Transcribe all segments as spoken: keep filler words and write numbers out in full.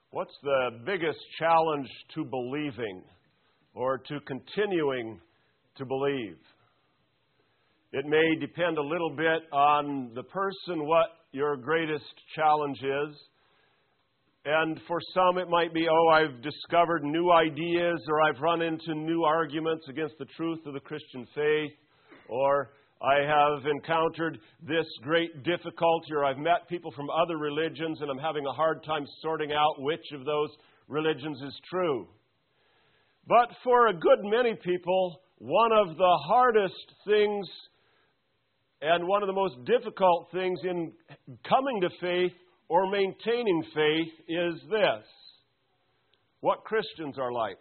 What's the biggest challenge to believing or to continuing to believe? It may depend a little bit on the person what your greatest challenge is. And for some it might be, oh, I've discovered new ideas, or I've run into new arguments against the truth of the Christian faith, or I have encountered this great difficulty, or I've met people from other religions and I'm having a hard time sorting out which of those religions is true. But for a good many people, one of the hardest things and one of the most difficult things in coming to faith or maintaining faith is this: what Christians are like,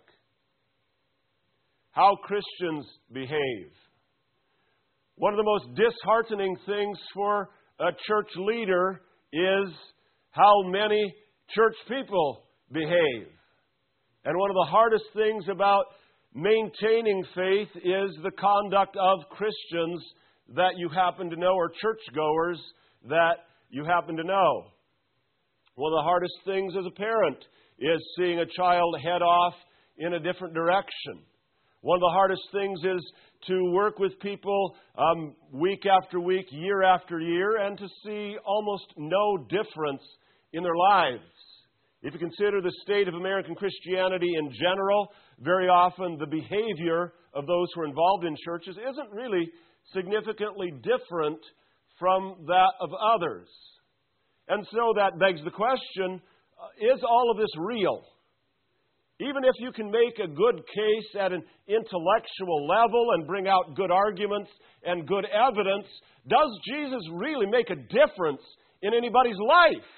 how Christians behave. One of the most disheartening things for a church leader is how many church people behave. And one of the hardest things about maintaining faith is the conduct of Christians that you happen to know, or churchgoers that you happen to know. One of the hardest things as a parent is seeing a child head off in a different direction. One of the hardest things is to work with people um, week after week, year after year, and to see almost no difference in their lives. If you consider the state of American Christianity in general, very often the behavior of those who are involved in churches isn't really significantly different from that of others. And so that begs the question, uh, is all of this real? Even if you can make a good case at an intellectual level and bring out good arguments and good evidence, does Jesus really make a difference in anybody's life?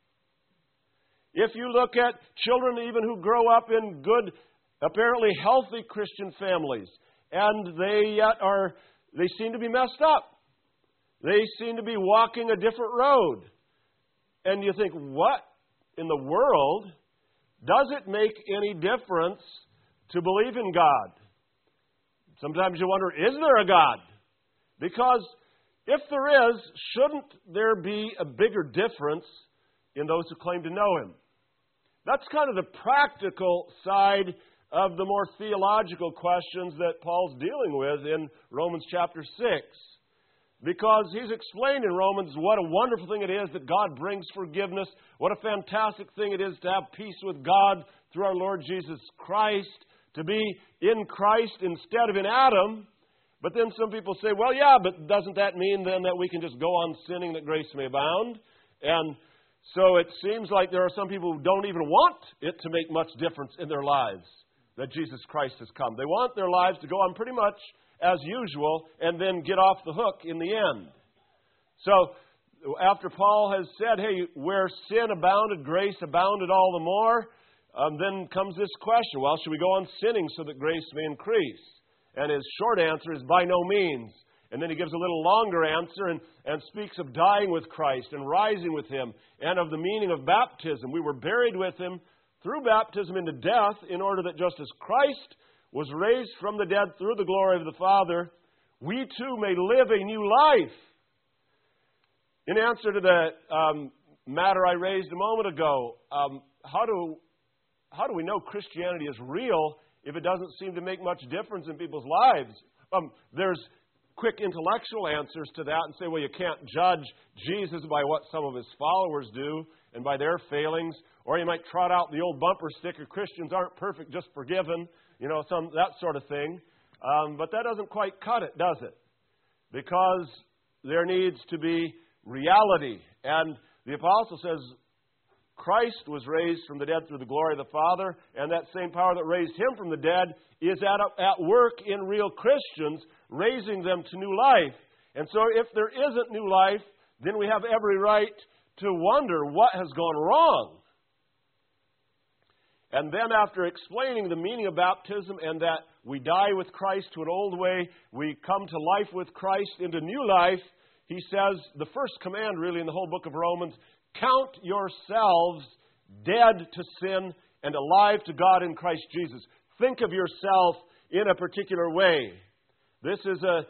If you look at children even who grow up in good, apparently healthy Christian families, and they yet are, they seem to be messed up. They seem to be walking a different road. And you think, what in the world? Does it make any difference to believe in God? Sometimes you wonder, is there a God? Because if there is, shouldn't there be a bigger difference in those who claim to know Him? That's kind of the practical side of the more theological questions that Paul's dealing with in Romans chapter six. Because he's explained in Romans what a wonderful thing it is that God brings forgiveness. What a fantastic thing it is to have peace with God through our Lord Jesus Christ. To be in Christ instead of in Adam. But then some people say, well, yeah, but doesn't that mean then that we can just go on sinning that grace may abound? And so it seems like there are some people who don't even want it to make much difference in their lives that Jesus Christ has come. They want their lives to go on pretty much as usual, and then get off the hook in the end. So, after Paul has said, hey, where sin abounded, grace abounded all the more, um, then comes this question, well, should we go on sinning so that grace may increase? And his short answer is by no means. And then he gives a little longer answer and, and speaks of dying with Christ and rising with Him, and of the meaning of baptism. We were buried with Him through baptism into death, in order that just as Christ was raised from the dead through the glory of the Father, we too may live a new life. In answer to the um, matter I raised a moment ago, um, how do how do we know Christianity is real if it doesn't seem to make much difference in people's lives? Um, there's quick intellectual answers to that and say, well, you can't judge Jesus by what some of His followers do and by their failings. Or you might trot out the old bumper sticker, Christians aren't perfect, just forgiven. You know, some that sort of thing. Um, but that doesn't quite cut it, does it? Because there needs to be reality. And the apostle says Christ was raised from the dead through the glory of the Father, and that same power that raised Him from the dead is at, at work in real Christians, raising them to new life. And so if there isn't new life, then we have every right to wonder what has gone wrong. And then after explaining the meaning of baptism and that we die with Christ to an old way, we come to life with Christ into new life, he says, the first command really in the whole book of Romans, count yourselves dead to sin and alive to God in Christ Jesus. Think of yourself in a particular way. This is a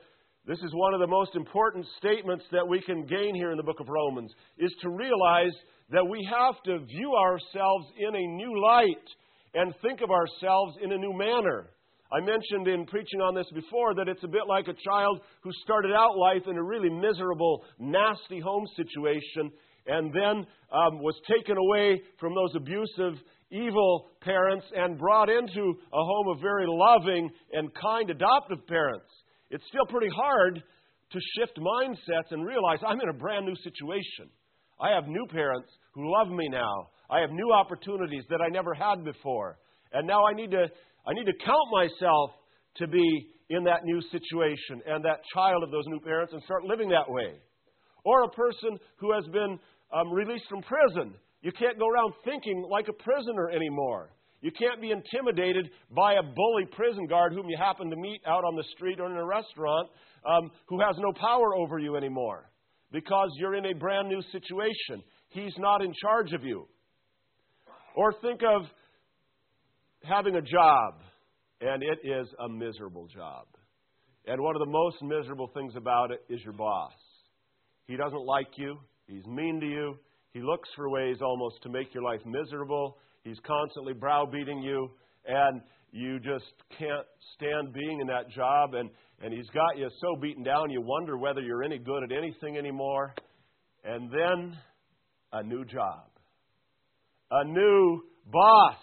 This is one of the most important statements that we can gain here in the book of Romans, is to realize that we have to view ourselves in a new light and think of ourselves in a new manner. I mentioned in preaching on this before that it's a bit like a child who started out life in a really miserable, nasty home situation and then um, was taken away from those abusive, evil parents and brought into a home of very loving and kind adoptive parents. It's still pretty hard to shift mindsets and realize I'm in a brand new situation. I have new parents who love me now. I have new opportunities that I never had before. And now I need to I need to count myself to be in that new situation and that child of those new parents and start living that way. Or a person who has been um, released from prison. You can't go around thinking like a prisoner anymore. You can't be intimidated by a bully prison guard whom you happen to meet out on the street or in a restaurant um, who has no power over you anymore because you're in a brand new situation. He's not in charge of you. Or think of having a job, and it is a miserable job. And one of the most miserable things about it is your boss. He doesn't like you. He's mean to you. He looks for ways almost to make your life miserable. He's constantly browbeating you, and you just can't stand being in that job. And, and he's got you so beaten down, you wonder whether you're any good at anything anymore. And then a new job. A new boss.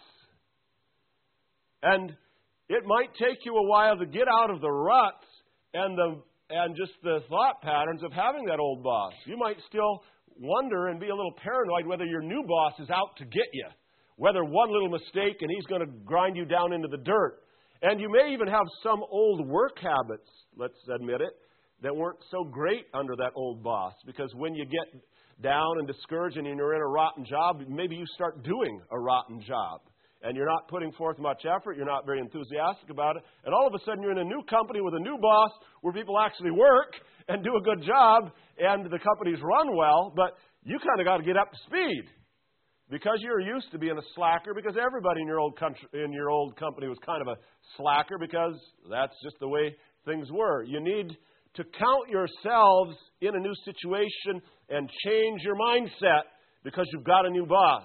And it might take you a while to get out of the ruts and the and just the thought patterns of having that old boss. You might still wonder and be a little paranoid whether your new boss is out to get you, whether one little mistake and he's going to grind you down into the dirt. And you may even have some old work habits, let's admit it, that weren't so great under that old boss. Because when you get down and discouraged and you're in a rotten job, maybe you start doing a rotten job. And you're not putting forth much effort, you're not very enthusiastic about it, and all of a sudden you're in a new company with a new boss where people actually work and do a good job, and the company's run well, but you kind of got to get up to speed because you're used to being a slacker, because everybody in your old country, in your old company was kind of a slacker because that's just the way things were. You need to count yourselves in a new situation and change your mindset because you've got a new boss.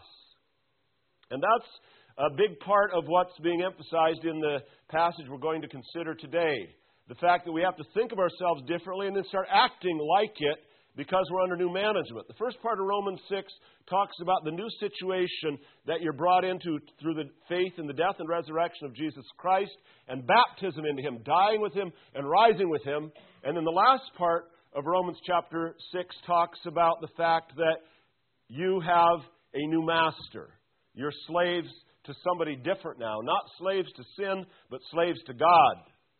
And that's a big part of what's being emphasized in the passage we're going to consider today. The fact that we have to think of ourselves differently and then start acting like it because we're under new management. The first part of Romans six talks about the new situation that you're brought into through the faith in the death and resurrection of Jesus Christ and baptism into Him, dying with Him and rising with Him. And then the last part of Romans chapter six talks about the fact that you have a new master. You're slaves to somebody different now. Not slaves to sin, but slaves to God.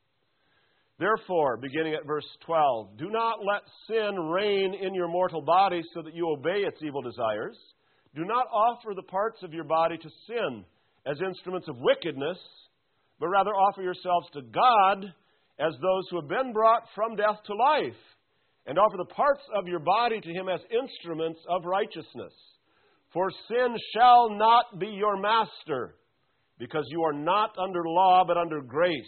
Therefore, beginning at verse twelve, do not let sin reign in your mortal body so that you obey its evil desires. Do not offer the parts of your body to sin as instruments of wickedness, but rather offer yourselves to God as those who have been brought from death to life, and offer the parts of your body to Him as instruments of righteousness. For sin shall not be your master, because you are not under law, but under grace.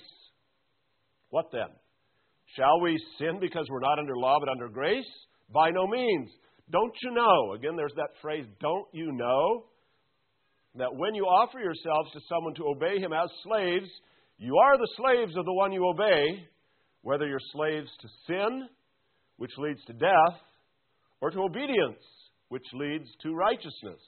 What then? Shall we sin because we're not under law, but under grace? By no means. Don't you know? Again, there's that phrase, don't you know? That when you offer yourselves to someone to obey him as slaves, you are the slaves of the one you obey, whether you're slaves to sin, which leads to death, or to obedience, which leads to righteousness.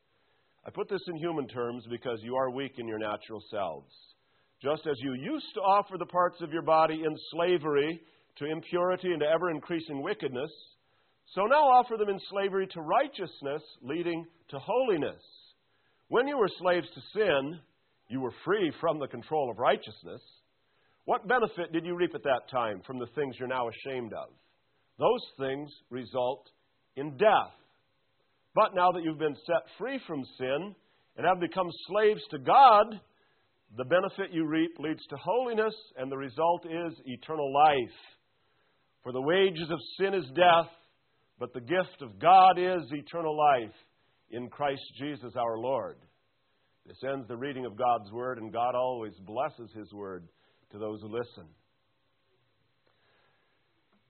I put this in human terms because you are weak in your natural selves. Just as you used to offer the parts of your body in slavery to impurity and to ever-increasing wickedness, so now offer them in slavery to righteousness, leading to holiness. When you were slaves to sin, you were free from the control of righteousness. What benefit did you reap at that time from the things you're now ashamed of? Those things result in death. But now that you've been set free from sin and have become slaves to God, the benefit you reap leads to holiness, and the result is eternal life. For the wages of sin is death, but the gift of God is eternal life in Christ Jesus our Lord. This ends the reading of God's Word, and God always blesses His Word to those who listen.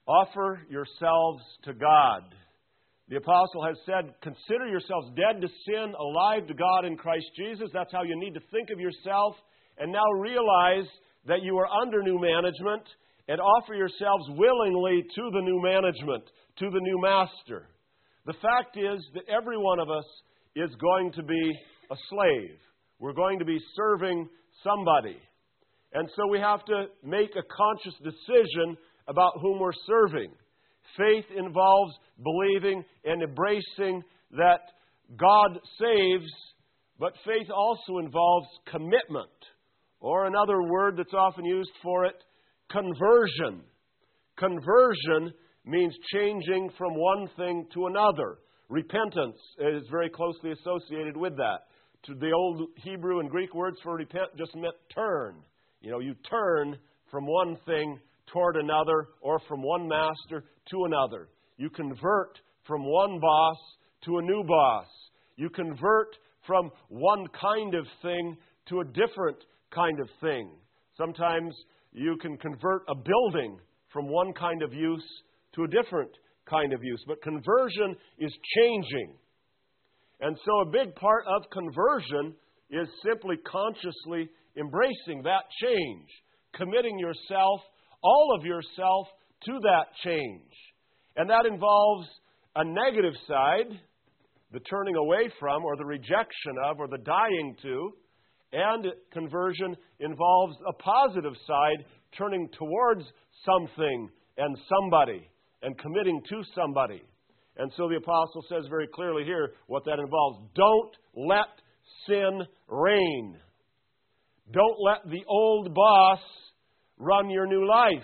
Offer yourselves to God. The apostle has said, consider yourselves dead to sin, alive to God in Christ Jesus. That's how you need to think of yourself. And now realize that you are under new management and offer yourselves willingly to the new management, to the new master. The fact is that every one of us is going to be a slave. We're going to be serving somebody. And so we have to make a conscious decision about whom we're serving. Faith involves believing and embracing that God saves, but faith also involves commitment, or another word that's often used for it, conversion. Conversion means changing from one thing to another. Repentance is very closely associated with that. To the old Hebrew and Greek words for repent just meant turn. You know, you turn from one thing toward another, or from one master to another. You convert from one boss to a new boss. You convert from one kind of thing to a different kind of thing. Sometimes you can convert a building from one kind of use to a different kind of use. But conversion is changing. And so a big part of conversion is simply consciously embracing that change, committing yourself, all of yourself, to that change. And that involves a negative side, the turning away from, or the rejection of, or the dying to. And conversion involves a positive side, turning towards something and somebody, and committing to somebody. And so the apostle says very clearly here what that involves. Don't let sin reign. Don't let the old boss run your new life.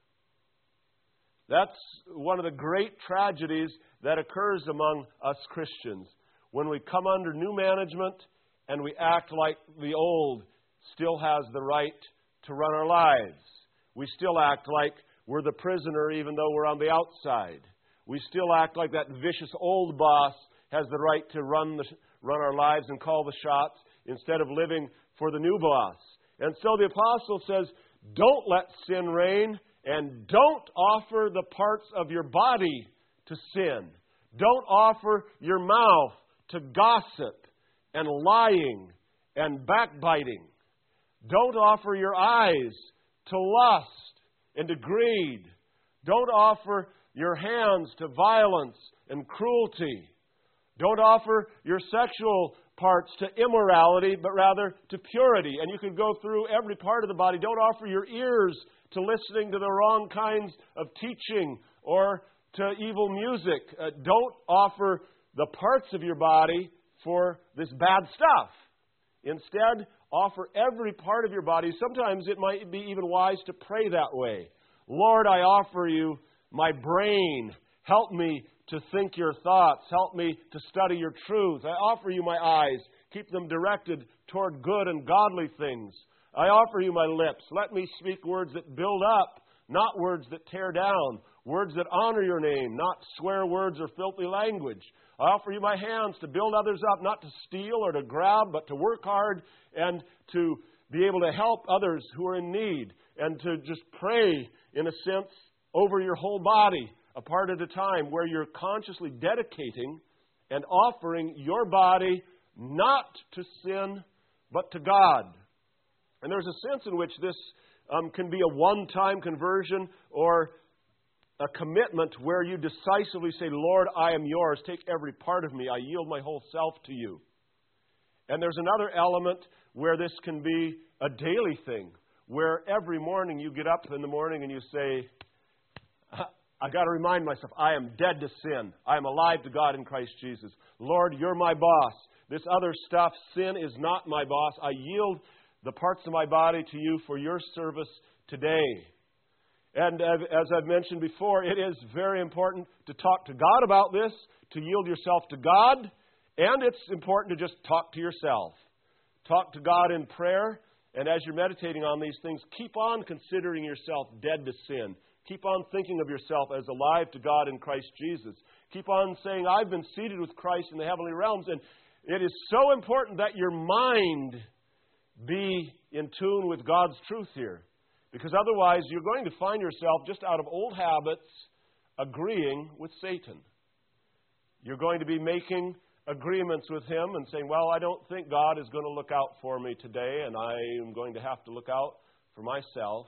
That's one of the great tragedies that occurs among us Christians. When we come under new management and we act like the old still has the right to run our lives. We still act like we're the prisoner even though we're on the outside. We still act like that vicious old boss has the right to run the, run our lives and call the shots instead of living for the new boss. And so the apostle says, don't let sin reign, and don't offer the parts of your body to sin. Don't offer your mouth to gossip and lying and backbiting. Don't offer your eyes to lust and to greed. Don't offer your hands to violence and cruelty. Don't offer your sexual parts to immorality, but rather to purity. And you can go through every part of the body. Don't offer your ears to listening to the wrong kinds of teaching or to evil music. Uh, don't offer the parts of your body for this bad stuff. Instead, offer every part of your body. Sometimes it might be even wise to pray that way. Lord, I offer you my brain. Help me to think your thoughts. Help me to study your truth. I offer you my eyes. Keep them directed toward good and godly things. I offer you my lips. Let me speak words that build up, not words that tear down. Words that honor your name, not swear words or filthy language. I offer you my hands to build others up, not to steal or to grab, but to work hard and to be able to help others who are in need, and to just pray, in a sense, over your whole body, a part at a time, where you're consciously dedicating and offering your body not to sin, but to God. And there's a sense in which this um, can be a one-time conversion or a commitment where you decisively say, Lord, I am yours. Take every part of me. I yield my whole self to you. And there's another element where this can be a daily thing, where every morning you get up in the morning and you say, I got to remind myself, I am dead to sin. I am alive to God in Christ Jesus. Lord, you're my boss. This other stuff, sin is not my boss. I yield the parts of my body to you for your service today. And as I've mentioned before, it is very important to talk to God about this, to yield yourself to God, and it's important to just talk to yourself. Talk to God in prayer, and as you're meditating on these things, keep on considering yourself dead to sin. Keep on thinking of yourself as alive to God in Christ Jesus. Keep on saying, I've been seated with Christ in the heavenly realms. And it is so important that your mind be in tune with God's truth here. Because otherwise, you're going to find yourself just out of old habits agreeing with Satan. You're going to be making agreements with him and saying, well, I don't think God is going to look out for me today, and I am going to have to look out for myself.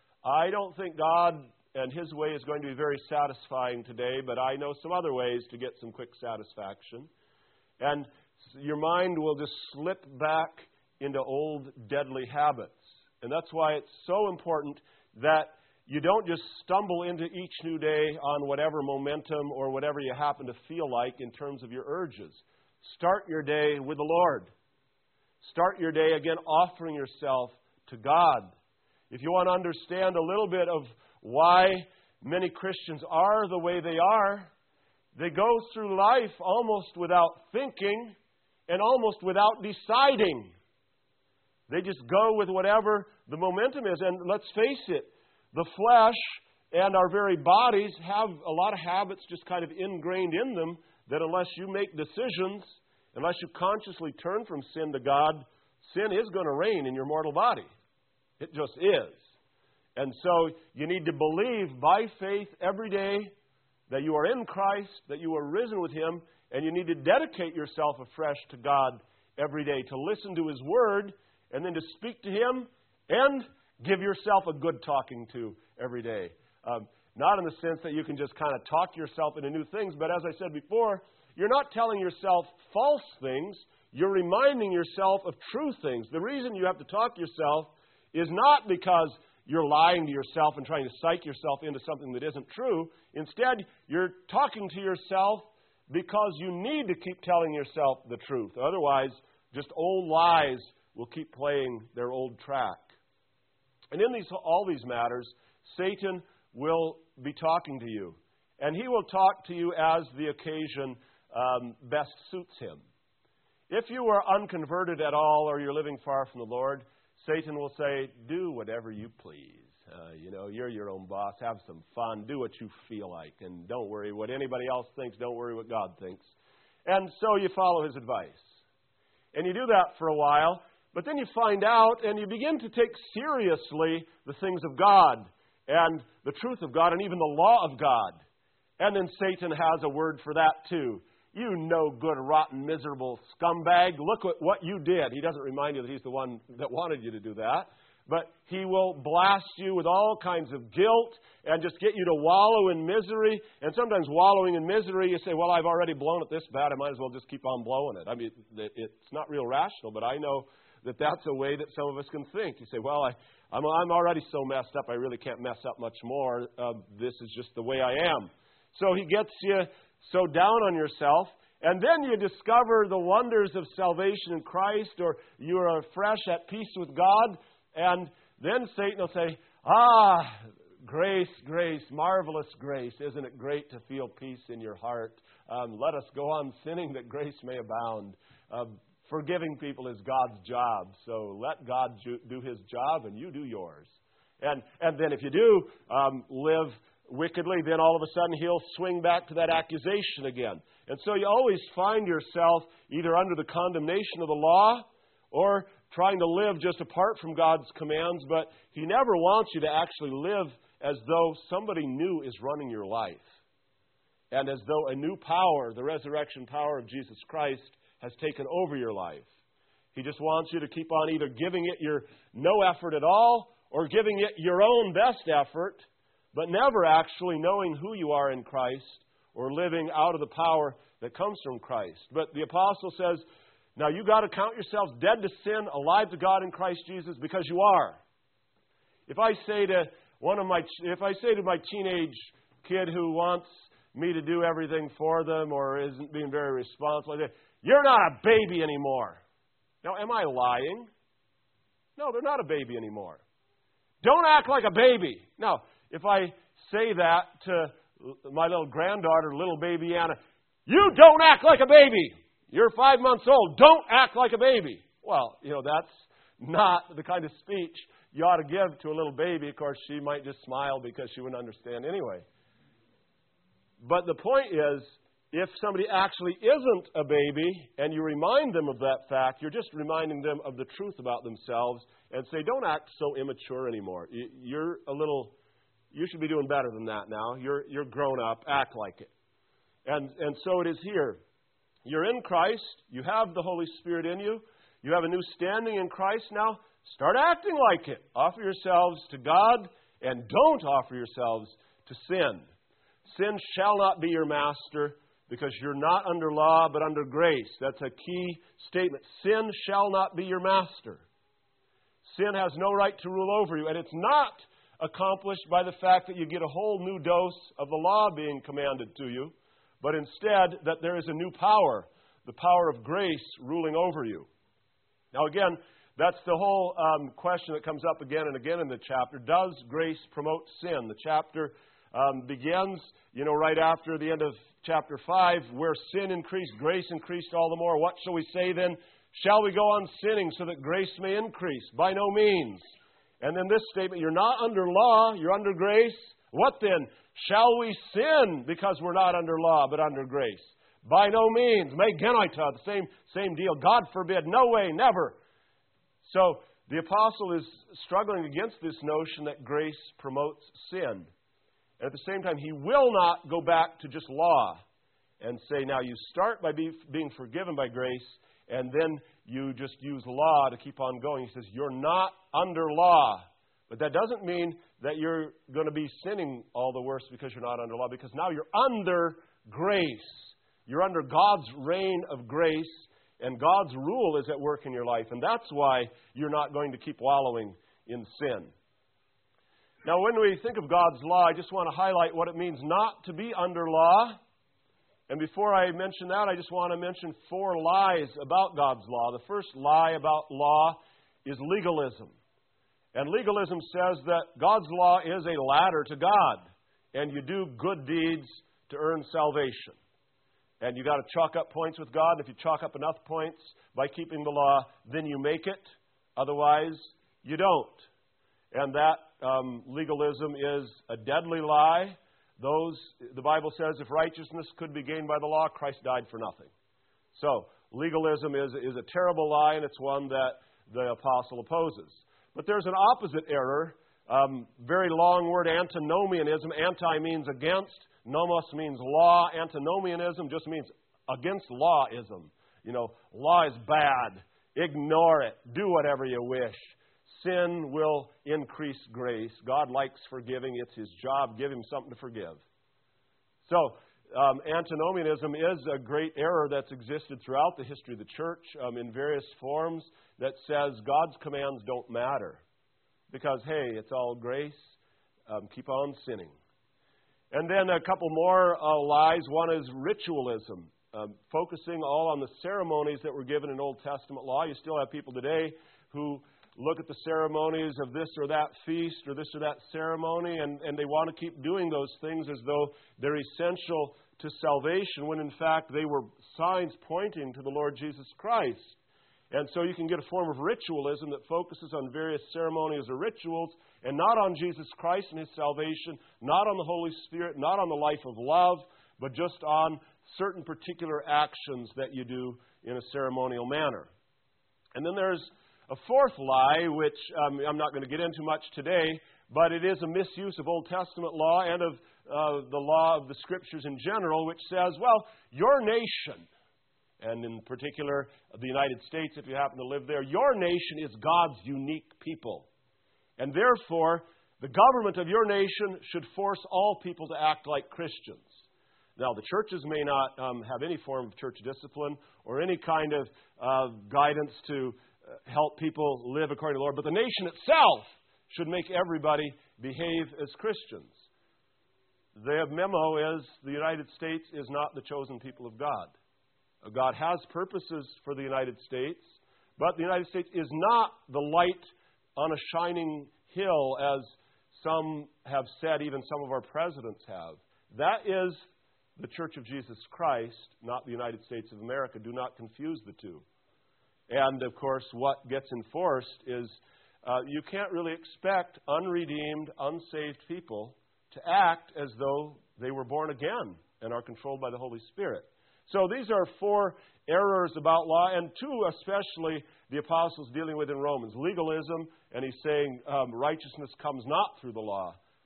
I don't think God and His way is going to be very satisfying today, but I know some other ways to get some quick satisfaction. And your mind will just slip back into old deadly habits. And that's why it's so important that you don't just stumble into each new day on whatever momentum or whatever you happen to feel like in terms of your urges. Start your day with the Lord. Start your day again offering yourself to God. If you want to understand a little bit of why many Christians are the way they are, they go through life almost without thinking and almost without deciding. They just go with whatever the momentum is. And let's face it, the flesh and our very bodies have a lot of habits just kind of ingrained in them that unless you make decisions, unless you consciously turn from sin to God, sin is going to reign in your mortal body. It just is. And so you need to believe by faith every day that you are in Christ, that you are risen with Him, and you need to dedicate yourself afresh to God every day, to listen to His Word, and then to speak to Him, and give yourself a good talking to every day. Um, not in the sense that you can just kind of talk yourself into new things, but as I said before, you're not telling yourself false things. You're reminding yourself of true things. The reason you have to talk yourself is not because you're lying to yourself and trying to psych yourself into something that isn't true. Instead, you're talking to yourself because you need to keep telling yourself the truth. Otherwise, just old lies will keep playing their old track. And in these, all these matters, Satan will be talking to you. And he will talk to you as the occasion um, best suits him. If you are unconverted at all or you're living far from the Lord, Satan will say, do whatever you please. Uh, you know, you're your own boss. Have some fun. Do what you feel like. And don't worry what anybody else thinks. Don't worry what God thinks. And so you follow his advice. And you do that for a while. But then you find out and you begin to take seriously the things of God and the truth of God and even the law of God. And then Satan has a word for that too. You no good, rotten, miserable scumbag. Look at what you did. He doesn't remind you that he's the one that wanted you to do that. But he will blast you with all kinds of guilt and just get you to wallow in misery. And sometimes wallowing in misery, you say, well, I've already blown it this bad. I might as well just keep on blowing it. I mean, it's not real rational, but I know that that's a way that some of us can think. You say, well, I, I'm, I'm already so messed up, I really can't mess up much more. Uh, this is just the way I am. So he gets you so down on yourself, and then you discover the wonders of salvation in Christ, or you are fresh at peace with God, and then Satan will say, ah, grace, grace, marvelous grace. Isn't it great to feel peace in your heart? Um, let us go on sinning that grace may abound. Uh, forgiving people is God's job, so let God do His job and you do yours. And and then if you do um, live wickedly, then all of a sudden He'll swing back to that accusation again. And so you always find yourself either under the condemnation of the law or trying to live just apart from God's commands, but He never wants you to actually live as though somebody new is running your life. And as though a new power, the resurrection power of Jesus Christ, has taken over your life. He just wants you to keep on either giving it your no effort at all or giving it your own best effort, but never actually knowing who you are in Christ or living out of the power that comes from Christ. But the apostle says, now you got to count yourselves dead to sin, alive to God in Christ Jesus, because you are. If I say to one of my, if I say to my teenage kid who wants me to do everything for them or isn't being very responsible, you're not a baby anymore. Now, am I lying? No, they're not a baby anymore. Don't act like a baby. Now, if I say that to my little granddaughter, little baby Anna, you don't act like a baby. You're five months old. Don't act like a baby. Well, you know, that's not the kind of speech you ought to give to a little baby. Of course, she might just smile because she wouldn't understand anyway. But the point is, if somebody actually isn't a baby and you remind them of that fact, you're just reminding them of the truth about themselves and say, don't act so immature anymore. You're a little you should be doing better than that now. You're, you're grown up. Act like it. And, and so it is here. You're in Christ. You have the Holy Spirit in you. You have a new standing in Christ. Now, start acting like it. Offer yourselves to God and don't offer yourselves to sin. Sin shall not be your master because you're not under law but under grace. That's a key statement. Sin shall not be your master. Sin has no right to rule over you. And it's not accomplished by the fact that you get a whole new dose of the law being commanded to you, but instead that there is a new power, the power of grace ruling over you. Now again, that's the whole um, question that comes up again and again in the chapter. Does grace promote sin? The chapter um, begins, you know, right after the end of chapter five, where sin increased, grace increased all the more. What shall we say then? Shall we go on sinning so that grace may increase? By no means. And then this statement, you're not under law, you're under grace. What then? Shall we sin because we're not under law but under grace? By no means. Me genoita, the same, same deal. God forbid. No way, never. So the apostle is struggling against this notion that grace promotes sin. And at the same time, he will not go back to just law and say, now you start by be, being forgiven by grace, and then you just use law to keep on going. He says, you're not under law. But that doesn't mean that you're going to be sinning all the worse because you're not under law, because now you're under grace. You're under God's reign of grace, and God's rule is at work in your life. And that's why you're not going to keep wallowing in sin. Now, when we think of God's law, I just want to highlight what it means not to be under law. And before I mention that, I just want to mention four lies about God's law. The first lie about law is legalism. And legalism says that God's law is a ladder to God, and you do good deeds to earn salvation. And you got to chalk up points with God. If you chalk up enough points by keeping the law, then you make it. Otherwise, you don't. And that um, legalism is a deadly lie. Those, the Bible says, if righteousness could be gained by the law, Christ died for nothing. So, legalism is, is a terrible lie, and it's one that the apostle opposes. But there's an opposite error, um, very long word, antinomianism. Anti means against, nomos means law. Antinomianism just means against lawism. You know, law is bad. Ignore it. Do whatever you wish. Sin will increase grace. God likes forgiving. It's His job. Give Him something to forgive. So, um, antinomianism is a great error that's existed throughout the history of the church um, in various forms that says God's commands don't matter. Because, hey, it's all grace. Um, keep on sinning. And then a couple more uh, lies. One is ritualism, um, focusing all on the ceremonies that were given in Old Testament law. You still have people today who look at the ceremonies of this or that feast or this or that ceremony, and, and they want to keep doing those things as though they're essential to salvation, when in fact they were signs pointing to the Lord Jesus Christ. And so you can get a form of ritualism that focuses on various ceremonies or rituals and not on Jesus Christ and His salvation, not on the Holy Spirit, not on the life of love, but just on certain particular actions that you do in a ceremonial manner. And then there's a fourth lie, which um, I'm not going to get into much today, but it is a misuse of Old Testament law and of uh, the law of the Scriptures in general, which says, well, your nation, and in particular the United States, if you happen to live there, your nation is God's unique people. And therefore, the government of your nation should force all people to act like Christians. Now, the churches may not um, have any form of church discipline or any kind of uh, guidance to help people live according to the Lord, but the nation itself should make everybody behave as Christians. The memo is the United States is not the chosen people of God. God has purposes for the United States, but the United States is not the light on a shining hill, as some have said, even some of our presidents have. That is the Church of Jesus Christ, not the United States of America. Do not confuse the two. And, of course, what gets enforced is uh, you can't really expect unredeemed, unsaved people to act as though they were born again and are controlled by the Holy Spirit. So these are four errors about law, and two especially the apostles dealing with in Romans. Legalism, and he's saying um, righteousness comes not through the law,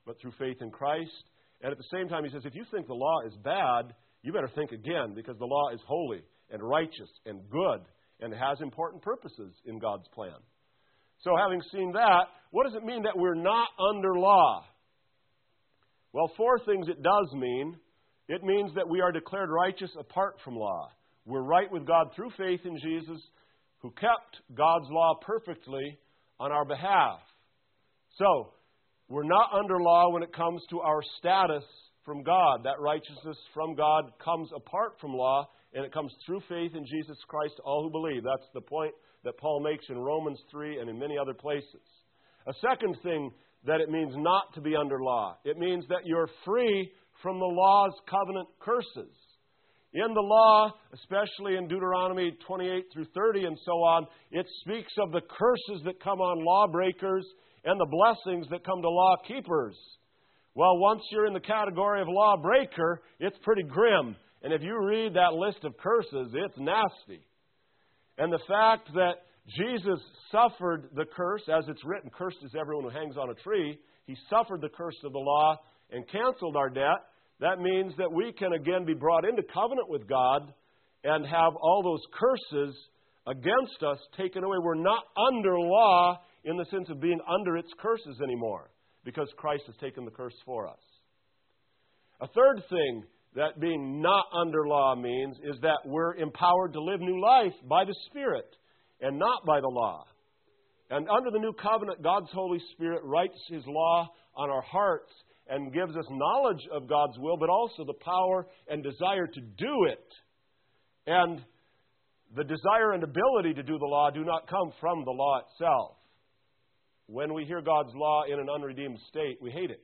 but through faith in Christ. And at the same time, he says, if you think the law is bad, you better think again, because the law is holy and righteous and good and has important purposes in God's plan. So having seen that, what does it mean that we're not under law? Well, four things it does mean. It means that we are declared righteous apart from law. We're right with God through faith in Jesus, who kept God's law perfectly on our behalf. So, we're not under law when it comes to our status from God. That righteousness from God comes apart from law, and it comes through faith in Jesus Christ to all who believe. That's the point that Paul makes in Romans three and in many other places. A second thing that it means not to be under law, it means that you're free from the law's covenant curses. In the law, especially in Deuteronomy twenty-eight through thirty and so on, it speaks of the curses that come on lawbreakers and the blessings that come to law keepers. Well, once you're in the category of lawbreaker, it's pretty grim. And if you read that list of curses, it's nasty. And the fact that Jesus suffered the curse, as it's written, cursed is everyone who hangs on a tree. He suffered the curse of the law and canceled our debt. That means that we can again be brought into covenant with God and have all those curses against us taken away. We're not under law in the sense of being under its curses anymore, because Christ has taken the curse for us. A third thing that being not under law means is that we're empowered to live new life by the Spirit and not by the law. And under the new covenant, God's Holy Spirit writes His law on our hearts and gives us knowledge of God's will, but also the power and desire to do it. And the desire and ability to do the law do not come from the law itself. When we hear God's law in an unredeemed state, we hate it.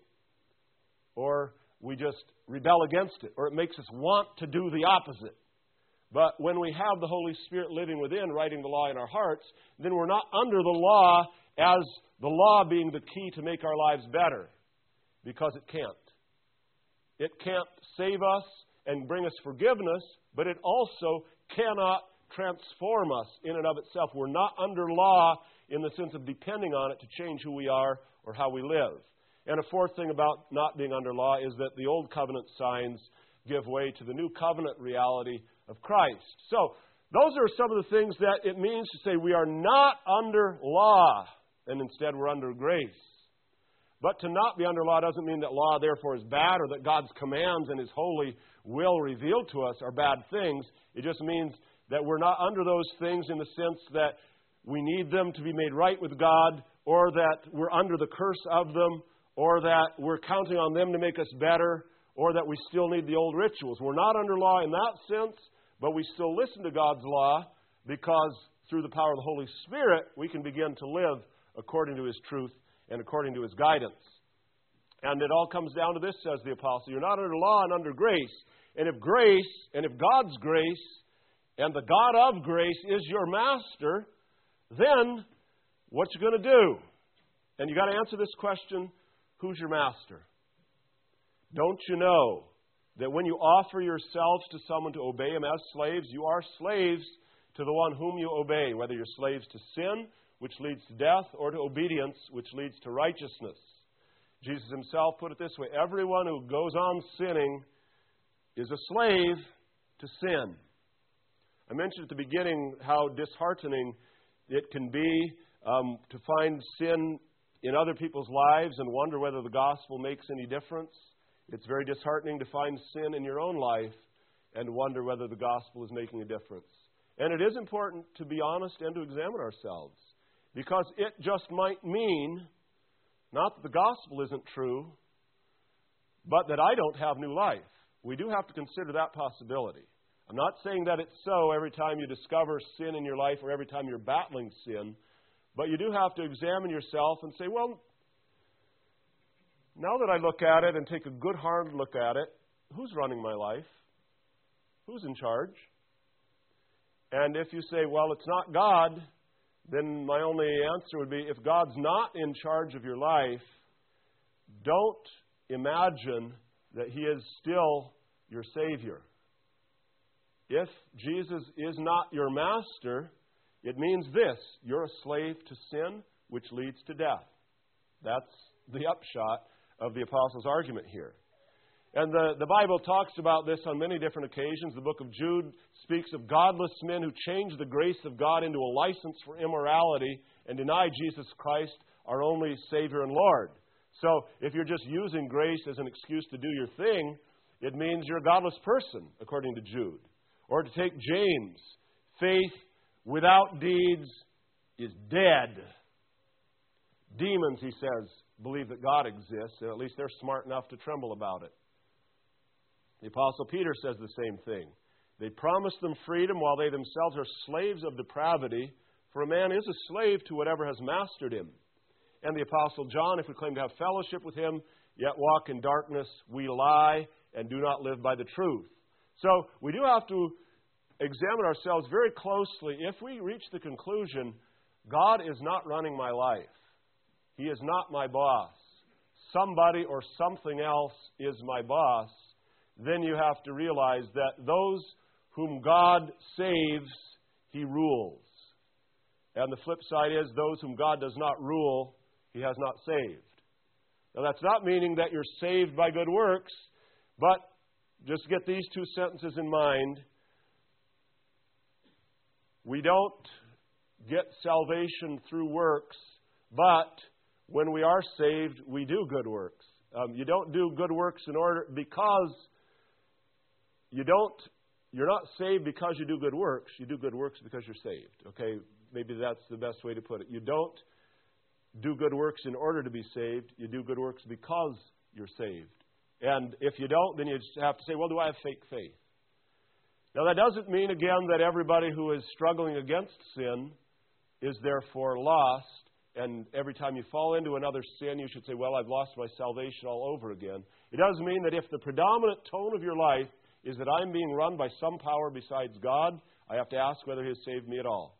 Or we just rebel against it. Or it makes us want to do the opposite. But when we have the Holy Spirit living within, writing the law in our hearts, then we're not under the law as the law being the key to make our lives better. Because it can't. It can't save us and bring us forgiveness, but it also cannot transform us in and of itself. We're not under law in the sense of depending on it to change who we are or how we live. And a fourth thing about not being under law is that the old covenant signs give way to the new covenant reality of Christ. So, those are some of the things that it means to say we are not under law, and instead we're under grace. But to not be under law doesn't mean that law, therefore, is bad, or that God's commands and His holy will revealed to us are bad things. It just means that we're not under those things in the sense that we need them to be made right with God, or that we're under the curse of them, or that we're counting on them to make us better, or that we still need the old rituals. We're not under law in that sense, but we still listen to God's law because through the power of the Holy Spirit, we can begin to live according to His truth and according to His guidance. And it all comes down to this, says the apostle. You're not under law and under grace. And if grace, and if God's grace, and the God of grace is your master, then what you going to do? And you got to answer this question, who's your master? Don't you know that when you offer yourselves to someone to obey him as slaves, you are slaves to the one whom you obey, whether you're slaves to sin, which leads to death, or to obedience, which leads to righteousness. Jesus Himself put it this way: everyone who goes on sinning is a slave to sin. I mentioned at the beginning how disheartening it can be um, to find sin in other people's lives and wonder whether the gospel makes any difference. It's very disheartening to find sin in your own life and wonder whether the gospel is making a difference. And it is important to be honest and to examine ourselves, because it just might mean not that the gospel isn't true, but that I don't have new life. We do have to consider that possibility. I'm not saying that it's so every time you discover sin in your life or every time you're battling sin, but you do have to examine yourself and say, well, now that I look at it and take a good hard look at it, who's running my life? Who's in charge? And if you say, well, it's not God, then my only answer would be, if God's not in charge of your life, don't imagine that He is still your Savior. If Jesus is not your master, it means this: you're a slave to sin, which leads to death. That's the upshot of the apostle's argument here. And the, the Bible talks about this on many different occasions. The book of Jude speaks of godless men who change the grace of God into a license for immorality and deny Jesus Christ, our only Savior and Lord. So if you're just using grace as an excuse to do your thing, it means you're a godless person, according to Jude. Or to take James, faith without deeds is dead. Demons, he says, believe that God exists, and at least they're smart enough to tremble about it. The Apostle Peter says the same thing. They promise them freedom while they themselves are slaves of depravity, for a man is a slave to whatever has mastered him. And the Apostle John, if we claim to have fellowship with him, yet walk in darkness, we lie and do not live by the truth. So we do have to examine ourselves very closely. If we reach the conclusion, God is not running my life, He is not my boss, somebody or something else is my boss, then you have to realize that those whom God saves, He rules. And the flip side is those whom God does not rule, He has not saved. Now that's not meaning that you're saved by good works, but just get these two sentences in mind. We don't get salvation through works, but when we are saved, we do good works. Um, you don't do good works in order because you don't. You're not saved because you do good works. You do good works because you're saved. Okay, maybe that's the best way to put it. You don't do good works in order to be saved. You do good works because you're saved. And if you don't, then you just have to say, well, do I have fake faith? Now, that doesn't mean, again, that everybody who is struggling against sin is therefore lost. And every time you fall into another sin, you should say, well, I've lost my salvation all over again. It does mean that if the predominant tone of your life is that I'm being run by some power besides God, I have to ask whether He has saved me at all.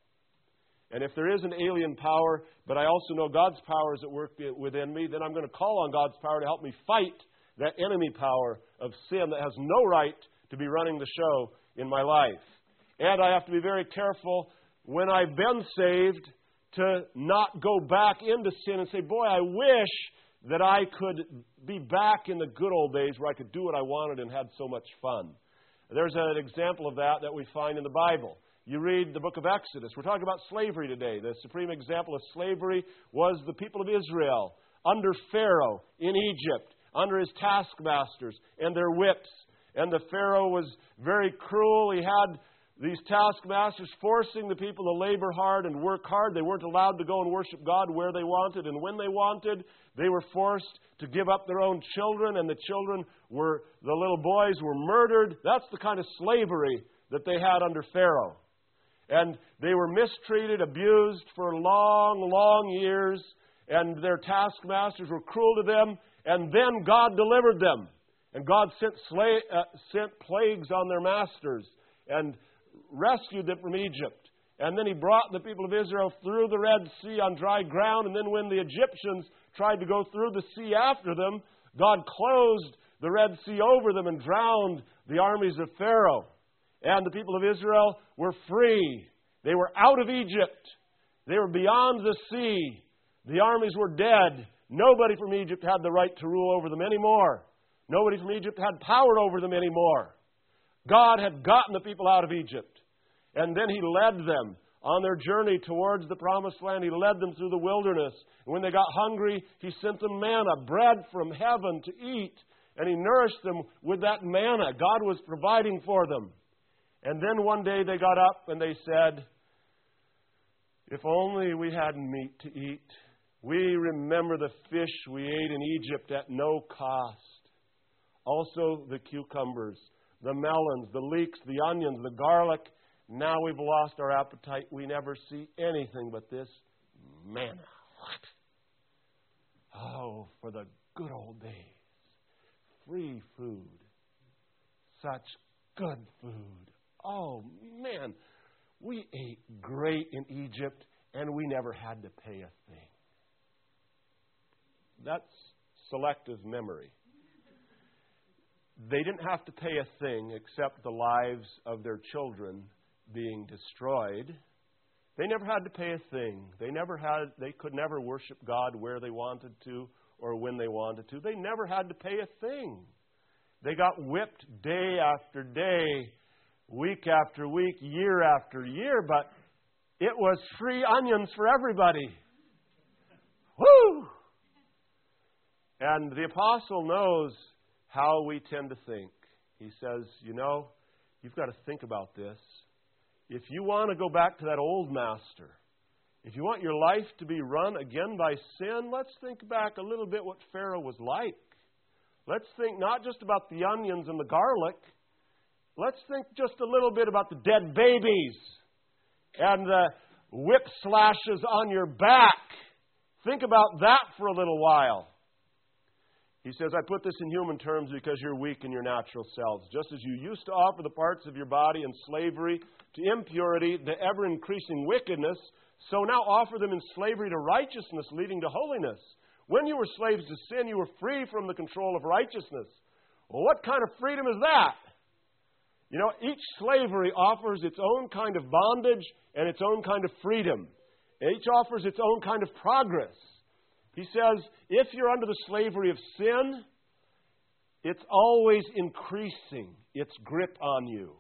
And if there is an alien power, but I also know God's power is at work within me, then I'm going to call on God's power to help me fight that enemy power of sin that has no right to be running the show in my life. And I have to be very careful when I've been saved to not go back into sin and say, boy, I wish that I could be back in the good old days where I could do what I wanted and had so much fun. There's an example of that that we find in the Bible. You read the book of Exodus. We're talking about slavery today. The supreme example of slavery was the people of Israel under Pharaoh in Egypt, under his taskmasters and their whips. And the Pharaoh was very cruel. He had these taskmasters forcing the people to labor hard and work hard. They weren't allowed to go and worship God where they wanted and when they wanted. They were forced to give up their own children, and the children were, the little boys were murdered. That's the kind of slavery that they had under Pharaoh. And they were mistreated, abused for long, long years, and their taskmasters were cruel to them, and then God delivered them. And God sent, sla- uh, sent plagues on their masters and rescued them from Egypt. And then He brought the people of Israel through the Red Sea on dry ground. And then when the Egyptians tried to go through the sea after them, God closed the Red Sea over them and drowned the armies of Pharaoh. And the people of Israel were free. They were out of Egypt. They were beyond the sea. The armies were dead. Nobody from Egypt had the right to rule over them anymore. Nobody from Egypt had power over them anymore. God had gotten the people out of Egypt. And then He led them on their journey towards the promised land. He led them through the wilderness. And when they got hungry, He sent them manna, bread from heaven to eat. And He nourished them with that manna. God was providing for them. And then one day they got up and they said, if only we had meat to eat. We remember the fish we ate in Egypt at no cost. Also the cucumbers, the melons, the leeks, the onions, the garlic. Now we've lost our appetite. We never see anything but this manna. Oh, for the good old days. Free food. Such good food. Oh, man. We ate great in Egypt, and we never had to pay a thing. That's selective memory. They didn't have to pay a thing except the lives of their children being destroyed. They never had to pay a thing. They never had. They could never worship God where they wanted to or when they wanted to. They never had to pay a thing. They got whipped day after day, week after week, year after year, but it was free onions for everybody. Woo! And the apostle knows how we tend to think. He says, you know, you've got to think about this. If you want to go back to that old master, if you want your life to be run again by sin, let's think back a little bit what Pharaoh was like. Let's think not just about the onions and the garlic. Let's think just a little bit about the dead babies and the whip slashes on your back. Think about that for a little while. He says, I put this in human terms because you're weak in your natural selves. Just as you used to offer the parts of your body in slavery to impurity, the ever-increasing wickedness, so now offer them in slavery to righteousness, leading to holiness. When you were slaves to sin, you were free from the control of righteousness. Well, what kind of freedom is that? You know, each slavery offers its own kind of bondage and its own kind of freedom. Each offers its own kind of progress. He says, if you're under the slavery of sin, it's always increasing its grip on you.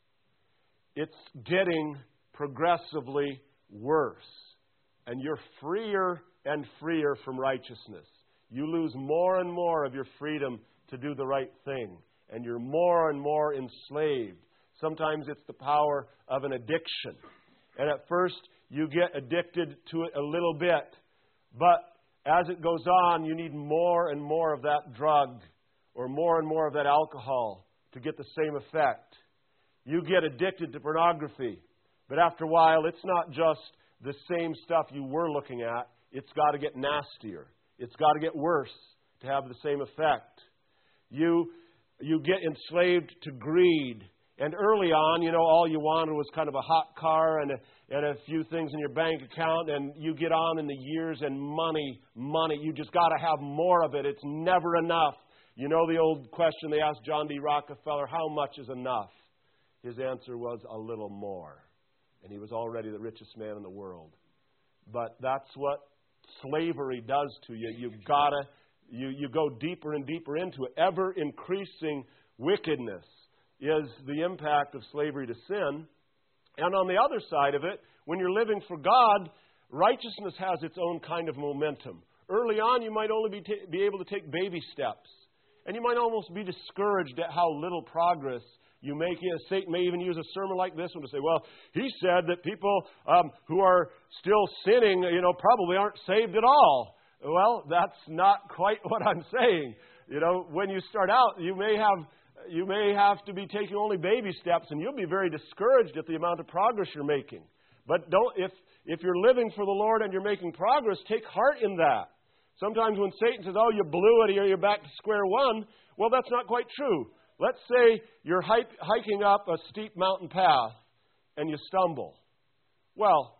It's getting progressively worse. And you're freer and freer from righteousness. You lose more and more of your freedom to do the right thing. And you're more and more enslaved. Sometimes it's the power of an addiction. And at first, you get addicted to it a little bit. But as it goes on, you need more and more of that drug or more and more of that alcohol to get the same effect. You get addicted to pornography. But after a while, it's not just the same stuff you were looking at. It's got to get nastier. It's got to get worse to have the same effect. You, you get enslaved to greed. And early on, you know, all you wanted was kind of a hot car and a, and a few things in your bank account. And you get on in the years and money, money. You just got to have more of it. It's never enough. You know the old question they asked John D. Rockefeller, how much is enough? His answer was a little more. And he was already the richest man in the world. But that's what slavery does to you. You've got to, you, you go deeper and deeper into it. Ever increasing wickedness is the impact of slavery to sin. And on the other side of it, when you're living for God, righteousness has its own kind of momentum. Early on, you might only be, t- be able to take baby steps. And you might almost be discouraged at how little progress you make. Satan may even use a sermon like this one to say, well, he said that people um, who are still sinning, you know, probably aren't saved at all. Well, that's not quite what I'm saying. You know, when you start out, you may have you may have to be taking only baby steps, and you'll be very discouraged at the amount of progress you're making. But don't if if you're living for the Lord and you're making progress, take heart in that. Sometimes when Satan says, oh, you blew it, or you're back to square one, well, that's not quite true. Let's say you're hiking up a steep mountain path and you stumble. Well,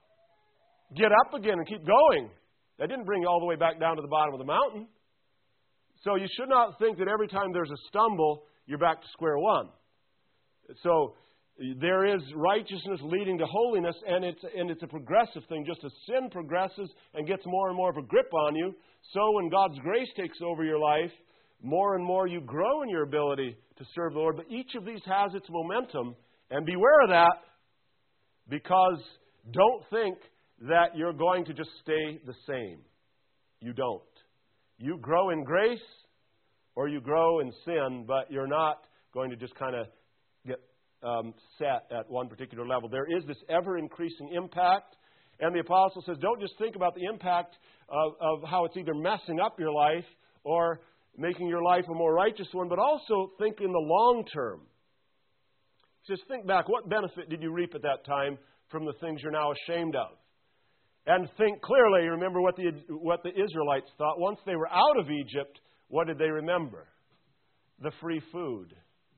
get up again and keep going. That didn't bring you all the way back down to the bottom of the mountain. So you should not think that every time there's a stumble, you're back to square one. So there is righteousness leading to holiness, and it's, and it's a progressive thing. Just as sin progresses and gets more and more of a grip on you, so when God's grace takes over your life, more and more you grow in your ability to serve the Lord. But each of these has its momentum. And beware of that, because don't think that you're going to just stay the same. You don't. You grow in grace or you grow in sin, but you're not going to just kind of get um, set at one particular level. There is this ever-increasing impact. And the apostle says, don't just think about the impact of, of how it's either messing up your life or making your life a more righteous one, but also think in the long term. He says, think back, what benefit did you reap at that time from the things you're now ashamed of? And think clearly, remember what the, what the Israelites thought. Once they were out of Egypt, what did they remember? The free food.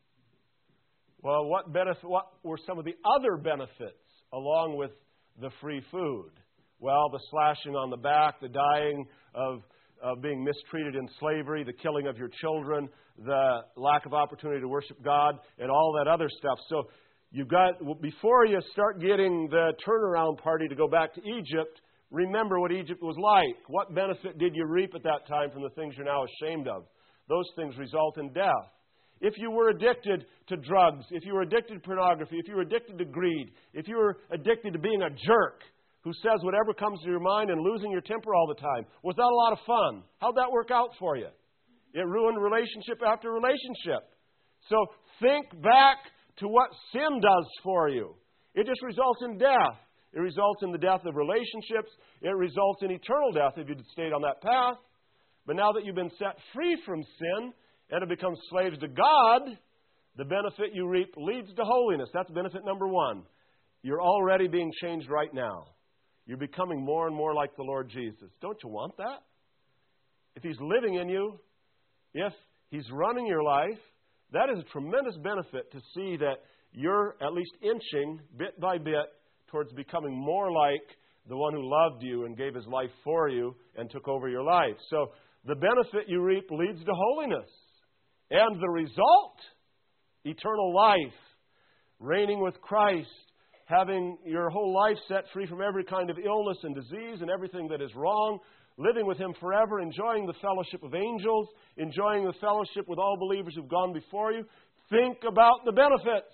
Well, what benefit? What were some of the other benefits along with the free food? Well, the slashing on the back, the dying of of being mistreated in slavery, the killing of your children, the lack of opportunity to worship God, and all that other stuff. So you've got, before you start getting the turnaround party to go back to Egypt, remember what Egypt was like. What benefit did you reap at that time from the things you're now ashamed of? Those things result in death. If you were addicted to drugs, if you were addicted to pornography, if you were addicted to greed, if you were addicted to being a jerk who says whatever comes to your mind and losing your temper all the time, was that a lot of fun? How'd that work out for you? It ruined relationship after relationship. So think back to what sin does for you. It just results in death. It results in the death of relationships. It results in eternal death if you'd stayed on that path. But now that you've been set free from sin and have become slaves to God, the benefit you reap leads to holiness. That's benefit number one. You're already being changed right now. You're becoming more and more like the Lord Jesus. Don't you want that? If He's living in you, if He's running your life, that is a tremendous benefit to see that you're at least inching bit by bit towards becoming more like the one who loved you and gave His life for you and took over your life. So the benefit you reap leads to holiness. And the result, eternal life, reigning with Christ, having your whole life set free from every kind of illness and disease and everything that is wrong, living with Him forever, enjoying the fellowship of angels, enjoying the fellowship with all believers who've gone before you. Think about the benefits.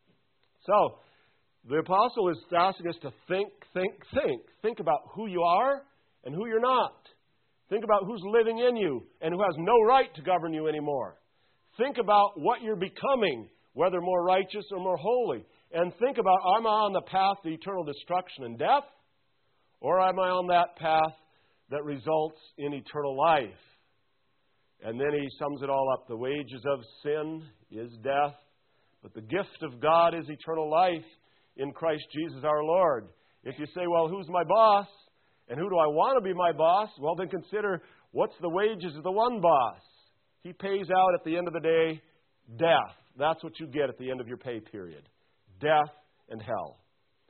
So, the apostle is asking us to think, think, think. Think about who you are and who you're not. Think about who's living in you and who has no right to govern you anymore. Think about what you're becoming, whether more righteous or more holy. And think about, am I on the path to eternal destruction and death? Or am I on that path that results in eternal life? And then he sums it all up. The wages of sin is death, but the gift of God is eternal life in Christ Jesus our Lord. If you say, well, who's my boss? And who do I want to be my boss? Well, then consider, what's the wages of the one boss? He pays out at the end of the day death. That's what you get at the end of your pay period. Death and hell.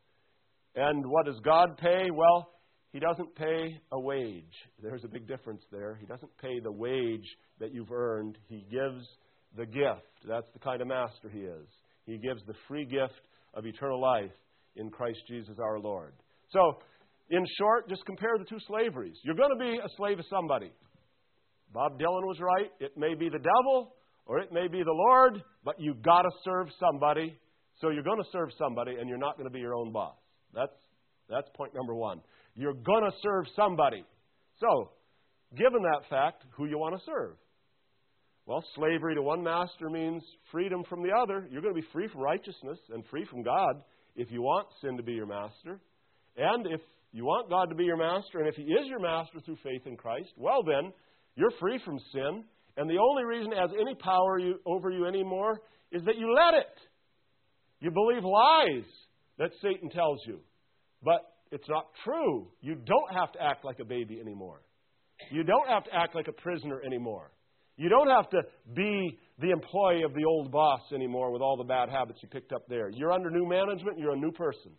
And what does God pay? Well, He doesn't pay a wage. There's a big difference there. He doesn't pay the wage that you've earned. He gives the gift. That's the kind of master He is. He gives the free gift of eternal life in Christ Jesus our Lord. So, in short, just compare the two slaveries. You're going to be a slave of somebody. Bob Dylan was right. It may be the devil or it may be the Lord, but you've got to serve somebody. So you're going to serve somebody and you're not going to be your own boss. That's, that's point number one. You're going to serve somebody. So, given that fact, who you want to serve? Well, slavery to one master means freedom from the other. You're going to be free from righteousness and free from God if you want sin to be your master. And if you want God to be your master, and if He is your master through faith in Christ, well then, you're free from sin. And the only reason it has any power you, over you anymore is that you let it. You believe lies that Satan tells you. But it's not true. You don't have to act like a baby anymore. You don't have to act like a prisoner anymore. You don't have to be the employee of the old boss anymore with all the bad habits you picked up there. You're under new management. You're a new person.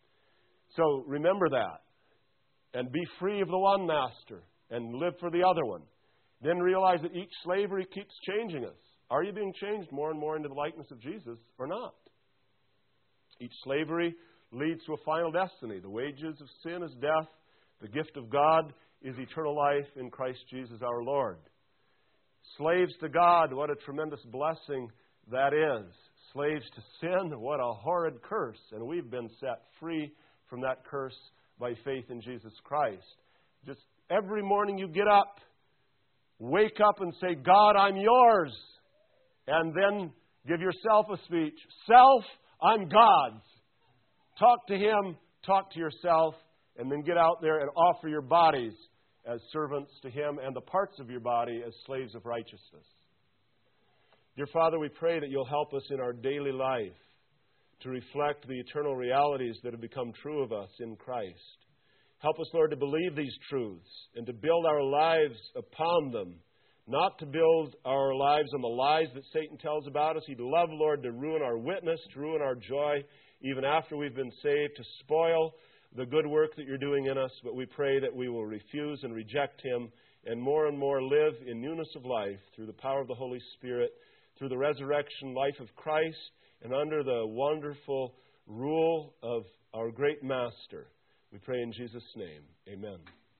So remember that. And be free of the one master and live for the other one. Then realize that each slavery keeps changing us. Are you being changed more and more into the likeness of Jesus or not? Each slavery leads to a final destiny. The wages of sin is death. The gift of God is eternal life in Christ Jesus our Lord. Slaves to God, what a tremendous blessing that is. Slaves to sin, what a horrid curse. And we've been set free from that curse by faith in Jesus Christ. Just every morning you get up, wake up and say, God, I'm yours. And then give yourself a speech. Self, I'm God's. Talk to Him, talk to yourself, and then get out there and offer your bodies as servants to Him and the parts of your body as slaves of righteousness. Dear Father, we pray that You'll help us in our daily life to reflect the eternal realities that have become true of us in Christ. Help us, Lord, to believe these truths and to build our lives upon them, not to build our lives on the lies that Satan tells about us. He'd love, Lord, to ruin our witness, to ruin our joy, even after we've been saved, to spoil the good work that You're doing in us. But we pray that we will refuse and reject him and more and more live in newness of life through the power of the Holy Spirit, through the resurrection life of Christ, and under the wonderful rule of our great Master. We pray in Jesus' name. Amen.